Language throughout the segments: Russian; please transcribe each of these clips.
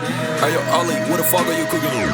Hey yo, Ollie, what the fuck are you cooking?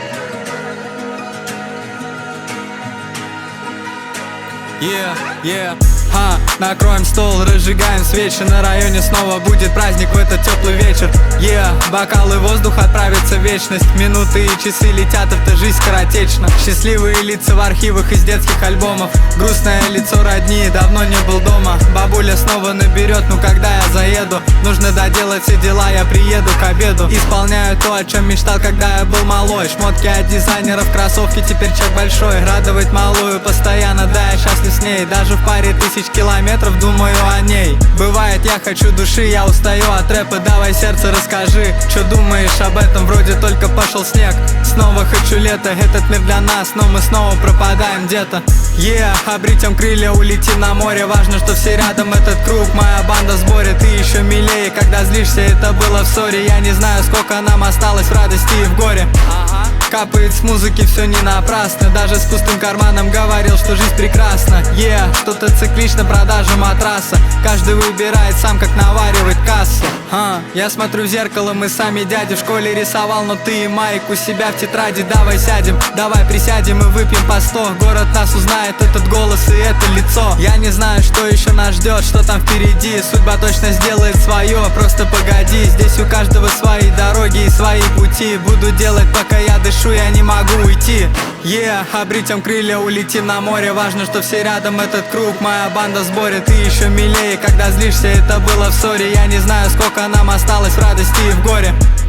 Накроем стол, разжигаем свечи. На районе снова будет праздник в этот теплый вечер. Бокалы, воздух отправится в вечность. Минуты и часы летят, эта жизнь скоротечна. Счастливые лица в архивах из детских альбомов. Грустное лицо родни, давно не был дома. Бабуля снова наберет, ну когда я заеду? Нужно доделать все дела, я приеду к обеду. Исполняю то, о чем мечтал, когда я был малой. Шмотки от дизайнеров, кроссовки, теперь чек большой. Радовать малую постоянно, да, я счастлив с ней. Даже в паре тысяч километров думаю о ней. Бывает, я хочу души, я устаю от рэпа. Давай сердце расскажи, что думаешь об этом? Вроде только пошел снег. Снова хочу лето, этот мир для нас, но мы снова пропадаем где-то. Обретем крылья, улетим на море. Важно, что все рядом, этот круг, моя банда в сборе. Ты еще милее, когда злишься, это было в ссоре. Я не знаю, сколько нам осталось в радости и в горе. Капает с музыки, все не напрасно. Даже с пустым карманом говорил, что жизнь прекрасна. Что-то циклично, продажа матраса. Каждый выбирает сам, как наваривать кассу. Я смотрю в зеркало, мы сами дяди. В школе рисовал, но ты и Майк у себя в тетради. Давай сядем, давай присядем и выпьем по 100. Город нас узнает, этот голос и это лицо. Я не знаю, что еще нас ждет, что там впереди. Судьба точно сделает свое, просто погоди. Здесь у каждого свои дороги и свои пути. Буду делать, пока я дышу, я не могу уйти. Обретем крылья, улетим на море. Важно, что все рядом, этот круг, моя банда в сборе. Ты еще милее, когда злишься, это было в ссоре. Я не знаю, сколько нам осталось в радости и в горе.